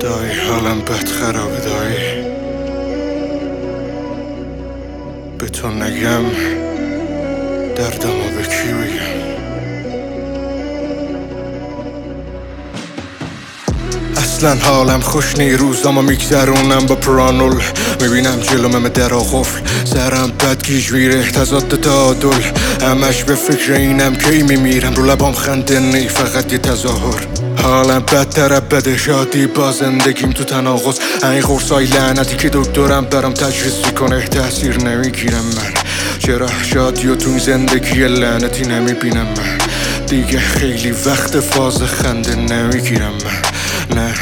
دایی حالم بد خرابه دایی، به تو نگم دردمو به کی بگم؟ اصلا حالم خوش نی، روزامو میگذرونم با پرانول. میبینم جلومه در قفل، سرم بد گیج میره تضاد تعادل. همش به فکر اینم کی میمیرم، رو لبام خنده نی فقط یه تظاهر. حالم بدتره بده، شادی با زندگیم تو تناقض. این قرصای لعنتی که دکترم برام تجویز میکنه تاثیر نمیگیرم من. چرا شادی و تو زندگی لعنتی نمیبینم من؟ دیگه خیلی وقت فاز خنده نمیگیرم من. نه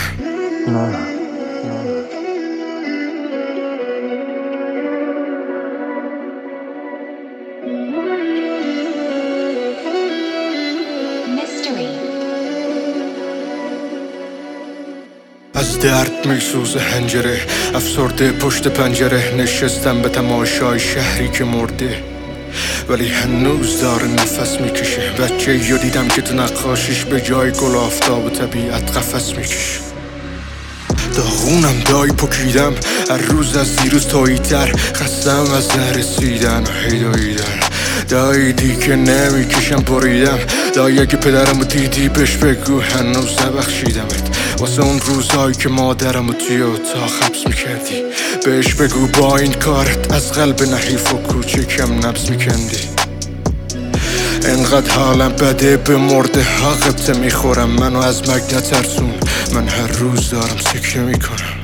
از درد میسوزه هنجره، افسرده پشت پنجره. نشستم به تماشای شهری که مرده ولی هنوز داره نفس میکشه. بچه یا دیدم که تو نقاشیش به جای گل آفتاب و طبیعت قفس میکشه. داغونم دایی پکیدم هر روز از دیروز تایی‌تر، خستم از نرسیدن و هیداییدن. دایی دیگه نمیکشم بریدم، دایی اگه پدرمو دیدی بهش بگو هنوز نبخشیدمت. واسه اون روزهایی که مادرمو توی اتاق حبس میکردی، بهش بگو با این کارت از قلب نحیف و کوچکم نبض میکندی. انقدر حالم بده به مرده ها قبطه میخورم، منو از مرگ نترسون، من هر روز دارم سکته میکنم.